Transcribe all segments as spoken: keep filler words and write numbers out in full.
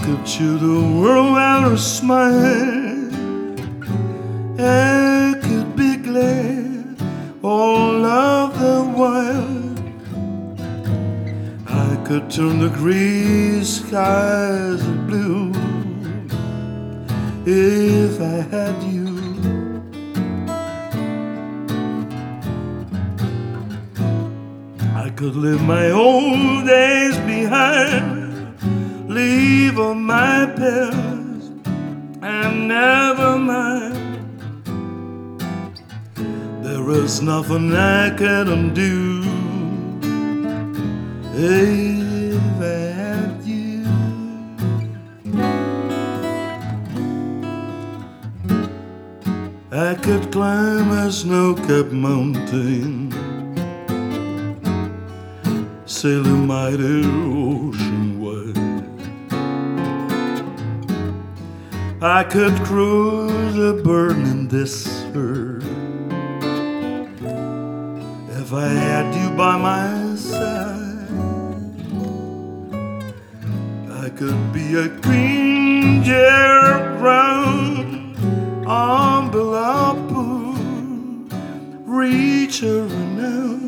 could show the world with a smile. I could be glad all of the while. I could turn the gray skies blue if I had you. I could leave my old days behind, leave all my past and never mind. There is nothing I couldn't do if I had you. I could climb a snow-capped mountain, sail a mighty ocean wide. I could cruise a burning desert if I had you by my side. I could be a queen, Gerald Brown, umbrella pool, reach a renown.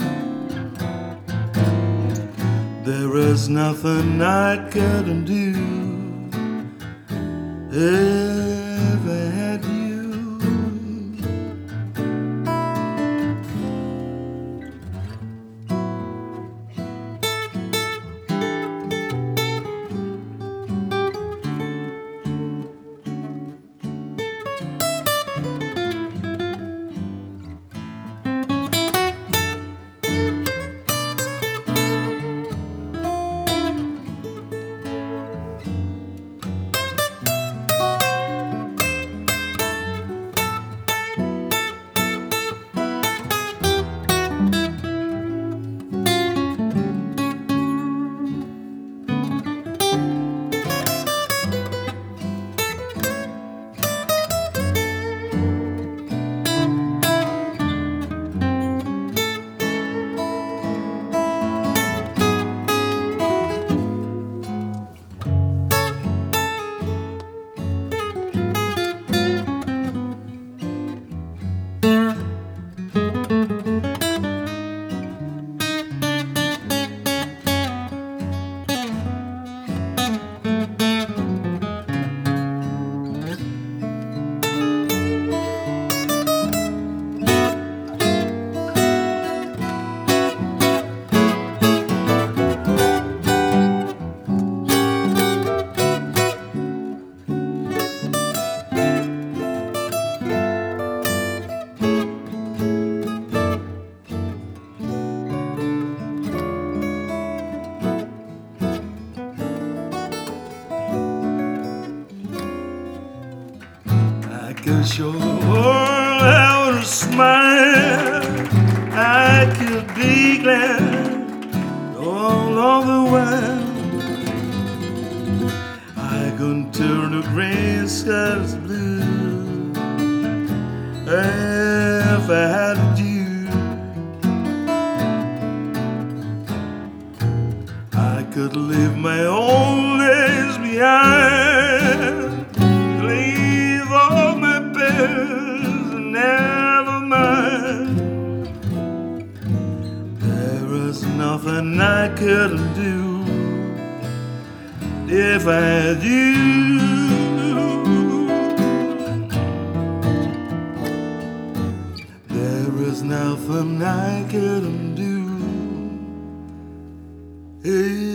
There is nothing I couldn't do if I had you. I could show the world how to smile. I could be glad all of the while. I could turn the gray skies blue if I had you. I could leave my old days behind, leave all my never mind. There is nothing I couldn't do if I had you. There is nothing I couldn't do if